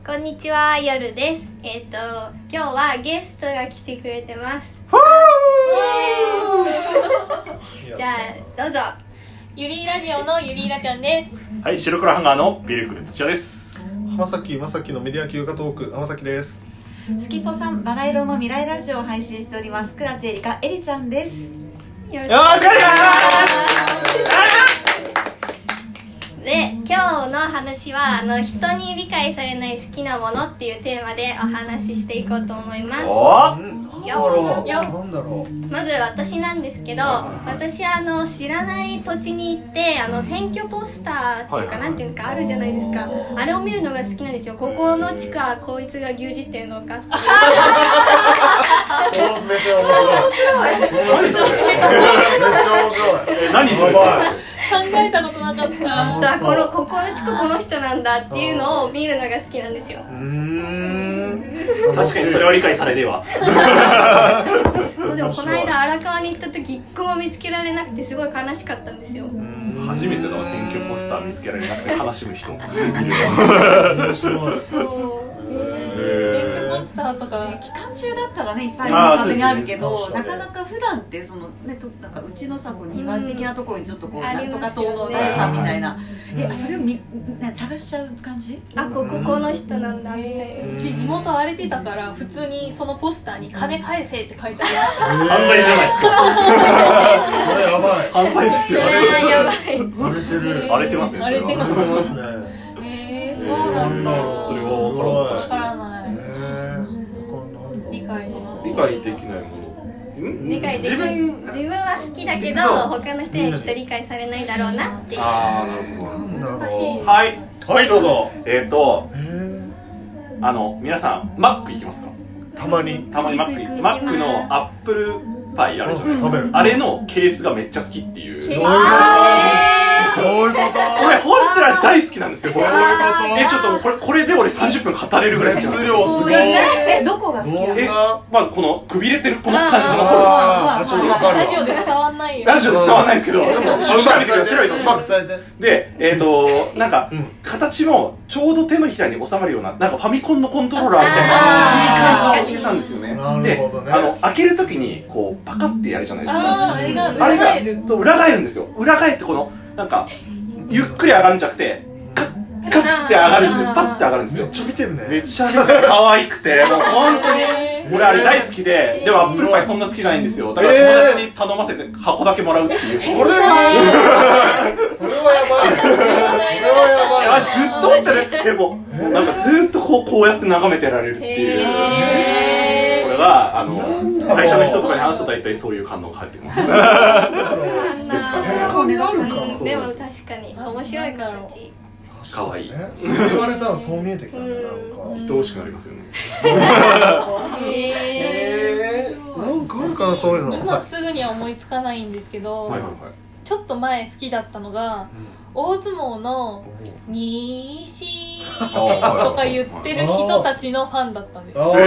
こんにちは、夜です。今日はゲストが来てくれてます。じゃあどうぞ。 ゆりーラジオのゆりーらちゃんです。 はい、白黒ハンガーのビルクル土屋です。 浜崎まさきのメディア休暇トーク浜崎です。 スキポさんバラ色の未来ラジオを配信しております倉地エリカエリちゃんです。 よろしくおよろしくお願いしで、今日の話は人に理解されない好きなものっていうテーマでお話ししていこうと思います。 なんだろう。 まず私なんですけど、私知らない土地に行って選挙ポスターっていうか、なんていうかあるじゃないですか。あれを見るのが好きなんですよ。ここの地下こいつが牛耳ってるのかっていうそのめっちゃ面白い。 何それ。 めっちゃ面白い。 何それ。 考えたことなかった。 さあここの地下この人なんだっていうのを見るのが好きなんですよ。 確かにそれは理解されねえわ。 そうでもこの間荒川に行った時一個も見つけられなくてすごい悲しかったんですよ。 初めてだわ、選挙ポスター見つけられなくて悲しむ人。 面白い。 選挙ポスターとか期間中だったらねいっぱい勝手にあるけど、なかなか普段ってそのねなんかうちのさこう庭的なところにちょっとこうなんとか党の誰さんみたいな、それを探しちゃう感じ？ この人なんだみたいな。 うち地元荒れてたから普通にそのポスターに金返せって書いてある。 犯罪じゃないですか。 それやばい。 犯罪ですよ。 やばい。 荒れてる。 荒れてますね。 荒れてますね。 そうなんだ。 それは分からん。 わからない。理解します。 理解できないもの。 理解できない。自分は好きだけど他の人にきっと理解されないだろうなっていう。 ああ、なるほど。 難しい。 はいはいどうぞ。 皆さんマック行きますか？ たまにマックのアップルパイあるじゃないですか。 食べる。 あれのケースがめっちゃ好きっていう。 どういうこと？ 俺本当は大好きなんですよ。これどういうこと？ ちょっとこれで俺30分語れるぐらい好きなんですよ。 熱量すごい。 どこが好きなの？ まずこのくびれてるこの感じのちょっとわかるわ。 ラジオで伝わんないよ。 ラジオで伝わんないですけど、でも調べてください。 うまく伝えて。 で、なんか形もちょうど手のひらに収まるような、なんかファミコンのコントローラーみたいないい感じの大きさなんですよね。で、開けるときにこうパカってやるじゃないですか。 あれが裏返る。 そう、裏返るんですよ。裏返ってこのなんかゆっくり上がるんじゃなくてカッて上がるんですよ。パッて上がるんですよ。 めっちゃ見てるね。 めちゃめちゃ可愛くて、もう本当に俺あれ大好きで、でもアップルパイそんな好きじゃないんですよ。だから友達に頼ませて箱だけもらうっていう。 それはやばい。それはやばい。 ずっと持ってる。でもなんかずっとこうやって眺めてられるっていう。これが会社の人とかに話すと大体そういう感動が入ってきます。ですかね。 でも確かに面白い形。 可愛い。 そう言われたらそう見えてきたね。なんか愛おしくなりますよね。 なんかあるかなそういうの。 今すぐには思いつかないんですけど、ちょっと前好きだったのが大相撲の西とか言ってる人たちのファンだったんですよ。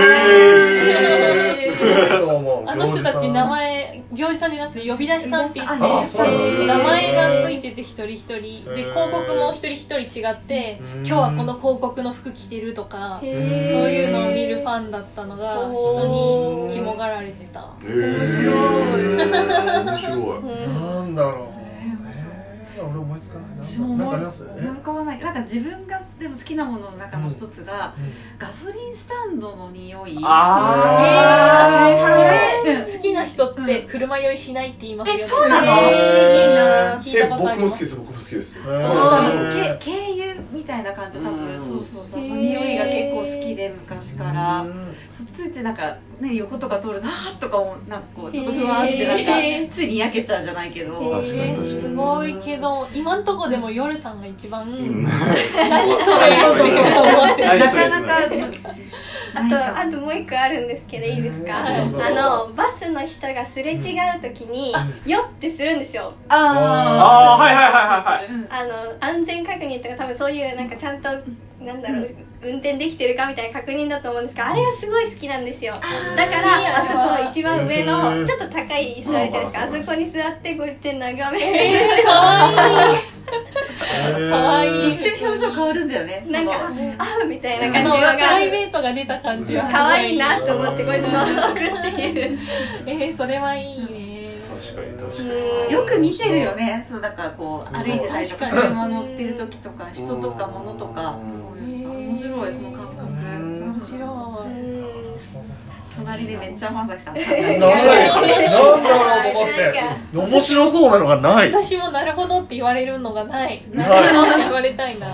あの人たち名前行司さんじゃなくて呼び出しさんって言って名前がついてて一人一人で広告も一人一人違って今日はこの広告の服着てるとかそういうのを見るファンだったのが人に肝がられてた。 面白い。 なんだろう。俺思いつかないな。なんかあります？ 浮かばない。なんか自分がでも好きなものの中の一つがガソリンスタンドの匂い。 それ好きな人って車酔いしないって言いますよね。 そうなの？ いいな。 聞いたことあります。 僕も好きです。 軽油みたいな感じ。多分そう匂いが結構好きで昔からついてなんかね横とか通るなとかもなんかこうちょっと不安ってなんかついに焼けちゃうじゃないけど。 すごいけど今んとこでも夜さんが一番何それって思ってる。 なかなかあともう一個あるんですけどいいですか？バスの人がすれ違うときによってするんですよ。安全確認とか多分そういうなんかちゃんとなんだろう運転できてるかみたいな確認だと思うんですけど、あれがすごい好きなんですよ。だからあそこ一番上のちょっと高い椅子あるじゃないですか。あそこに座ってこうやって眺める。 可愛い。 一瞬表情変わるんだよね。 なんかあみたいな感じプがライベートが出た感じは可愛いなと思ってこうやって覗くっていうそれはいいね。 確かに確かに。 よく見てるよね。そうだからこう歩いてたりとか車乗ってる時とか人とか物とか面白いその感覚。 面白い。 隣でめっちゃ浜崎さん。 なんだろうと思って面白そうなのがない。 私もなるほどって言われるのがない。なるほどって言われたいな。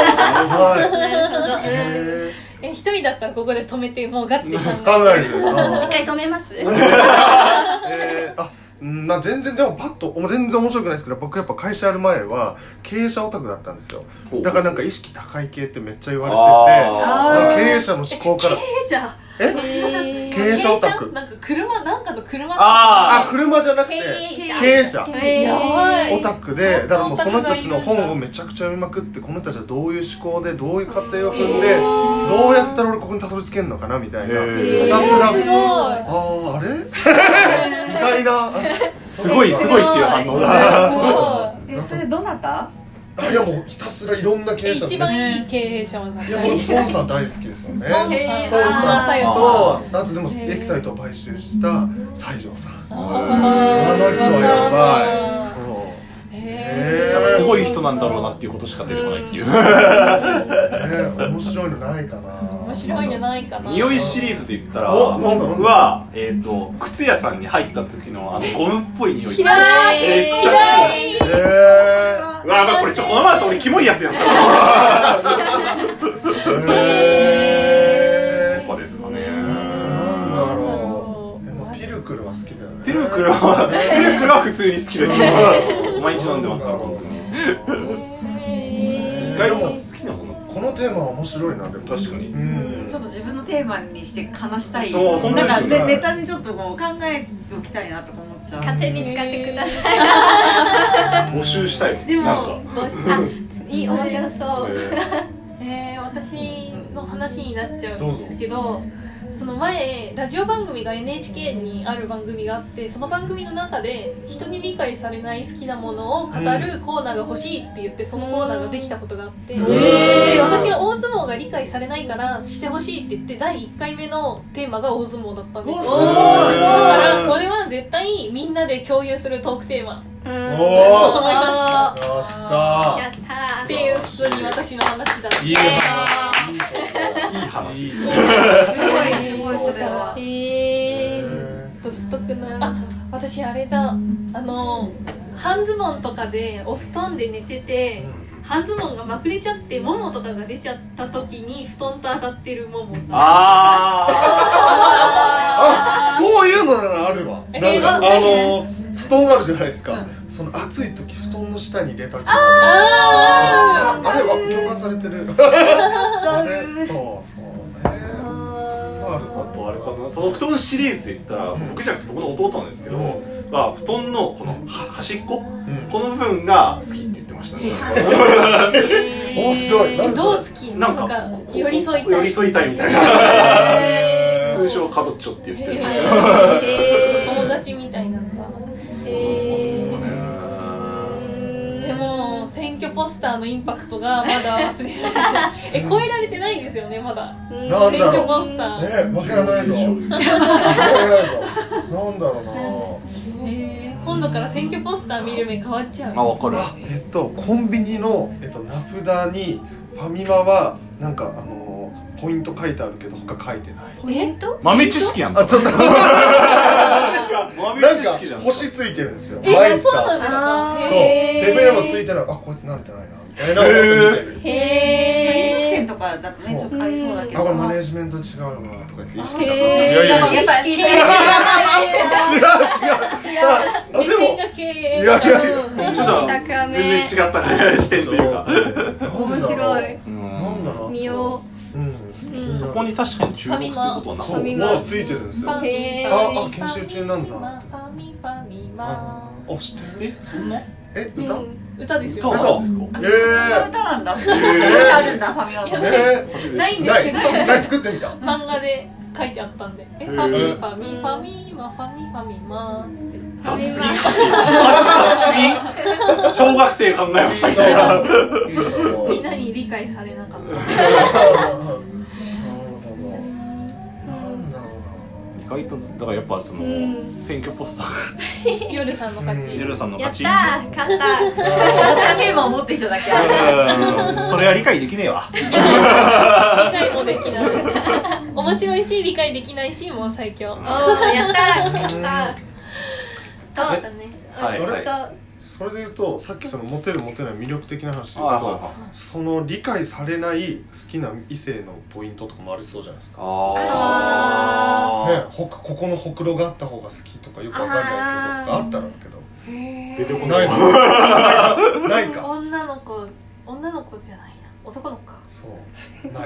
一人だったらここで止めてもうガチで考える。 一回止めます？ 全然でもパッと全然面白くないですけど、僕やっぱ会社やる前は経営者オタクだったんですよ。だからなんか意識高い系ってめっちゃ言われてて、経営者の思考から経営者経営者オタクなんか車なんかの車車じゃなくて経営者オタクで、だからもうその人たちの本をめちゃくちゃ読みまくって、この人たちはどういう思考でどういう過程を踏んでどうやったら俺ここにたどり着けるのかなみたいな、ひたすらあれ意外なすごいっていう反応がそれどなた？ いやもうひたすらいろんな経営者一番いい経営者は何？ いやもう孫さん大好きですよね。 孫さんとあとでもエキサイトを買収した西条さん、あの人はやばい。そうすごい人なんだろうなっていうことしか出てこないっていう面白いのないかな。 面白いのないかな。 匂いシリーズで言ったら僕は靴屋さんに入った時のゴムっぽい匂いめっちゃ好き。うわこれこの前と俺キモいやつやったとかですかね。 なんだろう。ピルクルは好きだよね。 ピルクルは普通に好きですよ。毎日飲んでますから本当に。意外と好きなもの。 このテーマは面白いな。でも確かにちょっと自分のテーマにして話したい。 そうなんかネタにちょっとこう考えておきたいなとか思っちゃう。 勝手に使ってください。 募集したい。 でもなんかいい面白そう。 私の話になっちゃうんですけど、その前ラジオ番組が NHK にある番組があって、その番組の中で人に理解されない好きなものを語るコーナーが欲しいって言って、そのコーナーができたことがあって、で私が大相撲が理解されないからしてほしいって言って第1回目のテーマが大相撲だったんですよ。だからこれは絶対みんなで共有するトークテーマそう思いました。 やったーっていう普通に私の話だった。 いい話。 すごいそれは。 独特な。私あれだ。半ズボンとかでお布団で寝てて、半ズボンがまくれちゃってももとかが出ちゃった時に布団と当たってるももが。 そういうのならあるわ。なんか布団あるじゃないですか。その暑い時布団の下に入れたり。あれは共感されてる。そうあとあれかな、その布団シリーズで言ったら、僕じゃなくて僕の弟なんですけど、布団のこの端っこ、この部分が好きって言ってましたね。 面白い。 どう好き？なんか寄り添いたいみたいな。通称カドッチョって言ってるんですよ。 友達みたいなんだ。でも選挙ポスターのインパクトがまだ忘れられてない。超えられてないですよね、まだ。選挙ポスター。 わからないぞ。なんだろうな。 今度から選挙ポスター見る目変わっちゃう。 わかる。 コンビニの名札にファミマはなんかポイント書いてあるけど他書いてない。 豆知識やん。 ちょっとなんか豆知識じゃん。 星ついてるんですよ。マイスター。 そうなんですか。 そう。セブンイレブンついてない。こいつ慣れてないなみたいな思って見てる。 飲食店とかだとねちょっとありそうだけど。 これマネージメント違うわとか言って意識だった。 やっぱり違う。 目線が経営だから。 ちょっと全然違った視点というか。 面白い。 なんだろう。 見よう。 そこに確かに注目することはなかった。 そう、ついてるんですよ。研修中なんだ。 ファミマ。 知ってる？ そんな？ 歌ですよ。 歌なんですか？ そんな歌なんだ。あるんだファミマの。 ないんですけど。 作ってみた。 漫画で書いてあったんで。ファミマって。 雑すぎ歌詞雑すぎ小学生考えましたみたいなみんなに理解されなかった意外とだからやっぱその選挙ポスター夜さんの勝ち夜さんのやっ勝ちたー勝ったテーマを持ってきただけそれは理解できねえわ理解もできない面白いし理解できないしもう最強おーやったーやったー勝ったねはいはいそうそれで言うとさっきそのモテるモテない魅力的な話で言うとはいはいはいその理解されない好きな異性のポイントとかもありそうじゃないですかね、ここのほくろがあった方が好きとかよくわかんないけどとかあったらけど出てこなないいないか女の子じゃないな男の子かそうないか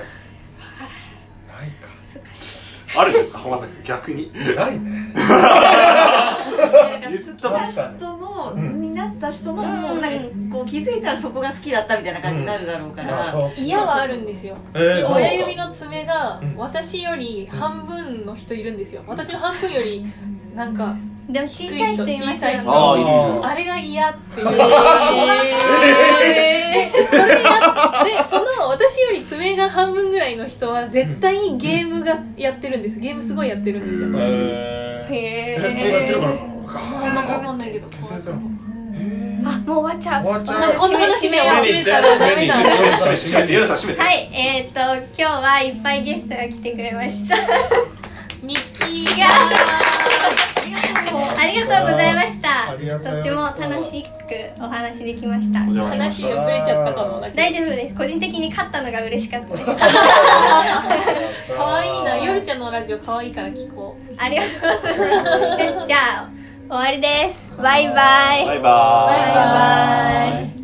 あるんですか浜崎さん逆にないね好きな人のになった人のもうなんかこう気づいたらそこが好きだったみたいな感じになるだろうから嫌はあるんですよ親指の爪が私より半分の人いるんですよ私の半分よりなんかでも小さい人いますよねあれが嫌っていうそれやってその私より爪が半分ぐらいの人は絶対ゲームがやってるんですゲームすごいやってるんですよへやってるからなんかわかんないけど消されたのあもう終わっちゃう終わっちゃうこの話閉めたらダメだ夜さん閉めてはい今日はいっぱいゲストが来てくれました日記違うありがとうございましたありがとうございましたとっても楽しくお話できましたお邪魔しました話遅れちゃったかもだけど大丈夫です個人的に勝ったのが嬉しかったです可愛いな夜ちゃんのラジオ可愛いから聞こうありがとうございますよしじゃあ終わりですバイバイバイバーイバイバイ